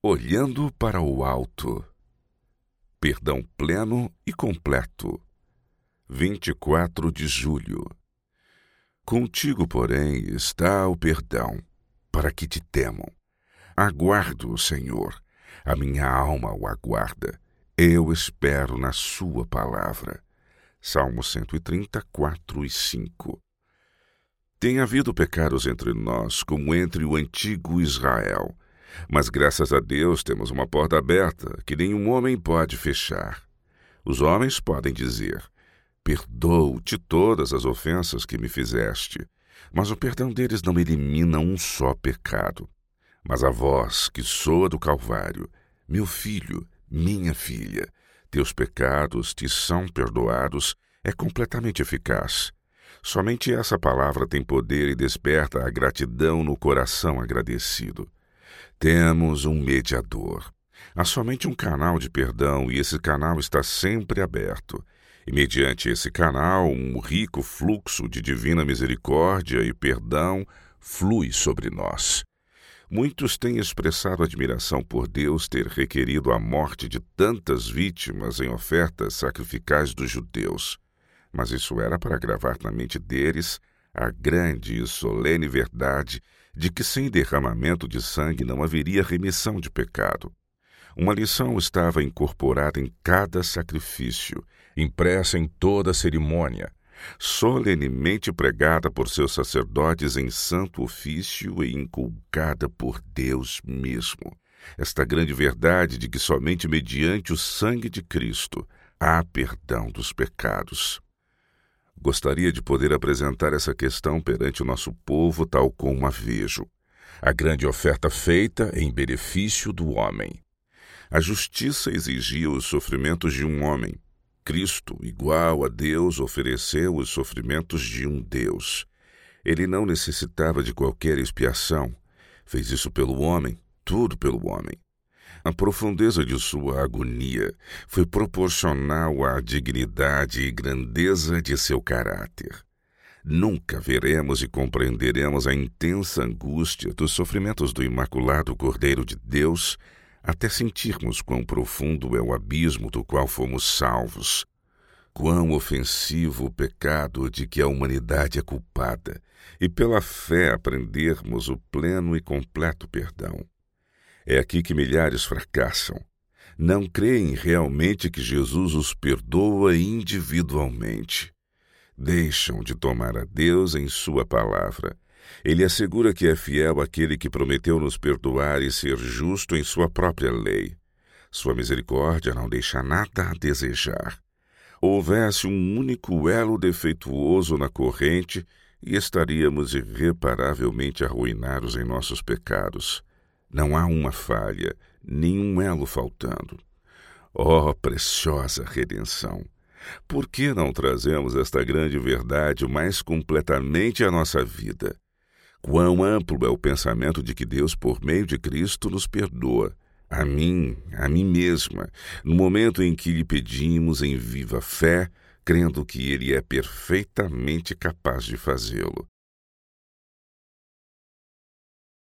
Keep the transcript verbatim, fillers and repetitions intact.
Olhando para o alto. Perdão pleno e completo. vinte e quatro de julho. Contigo, porém, está o perdão, para que te temam. Aguardo, Senhor, a minha alma o aguarda. Eu espero na sua palavra. Salmo cento e trinta, quatro e cinco. Tem havido pecados entre nós, como entre o antigo Israel. Mas graças a Deus temos uma porta aberta que nenhum homem pode fechar. Os homens podem dizer: perdoo-te todas as ofensas que me fizeste. Mas o perdão deles não elimina um só pecado. Mas a voz que soa do Calvário: meu filho, minha filha, teus pecados te são perdoados, é completamente eficaz. Somente essa palavra tem poder e desperta a gratidão no coração agradecido. Temos um mediador. Há somente um canal de perdão e esse canal está sempre aberto. E mediante esse canal, um rico fluxo de divina misericórdia e perdão flui sobre nós. Muitos têm expressado admiração por Deus ter requerido a morte de tantas vítimas em ofertas sacrificais dos judeus. Mas isso era para gravar na mente deles a grande e solene verdade de que sem derramamento de sangue não haveria remissão de pecado. Uma lição estava incorporada em cada sacrifício, impressa em toda a cerimônia, solenemente pregada por seus sacerdotes em santo ofício e inculcada por Deus mesmo. Esta grande verdade de que somente mediante o sangue de Cristo há perdão dos pecados. Gostaria de poder apresentar essa questão perante o nosso povo tal como a vejo. A grande oferta feita em benefício do homem. A justiça exigia os sofrimentos de um homem. Cristo, igual a Deus, ofereceu os sofrimentos de um Deus. Ele não necessitava de qualquer expiação. Fez isso pelo homem, tudo pelo homem. A profundeza de sua agonia foi proporcional à dignidade e grandeza de seu caráter. Nunca veremos e compreenderemos a intensa angústia dos sofrimentos do Imaculado Cordeiro de Deus até sentirmos quão profundo é o abismo do qual fomos salvos. Quão ofensivo o pecado de que a humanidade é culpada, e pela fé aprendermos o pleno e completo perdão. É aqui que milhares fracassam. Não creem realmente que Jesus os perdoa individualmente. Deixam de tomar a Deus em sua palavra. Ele assegura que é fiel àquele que prometeu nos perdoar e ser justo em sua própria lei. Sua misericórdia não deixa nada a desejar. Houvesse um único elo defeituoso na corrente e estaríamos irreparavelmente arruinados em nossos pecados. Não há uma falha, nenhum elo faltando. Ó preciosa redenção! Por que não trazemos esta grande verdade mais completamente à nossa vida? Quão amplo é o pensamento de que Deus, por meio de Cristo, nos perdoa, a mim, a mim mesma, no momento em que lhe pedimos em viva fé, crendo que Ele é perfeitamente capaz de fazê-lo.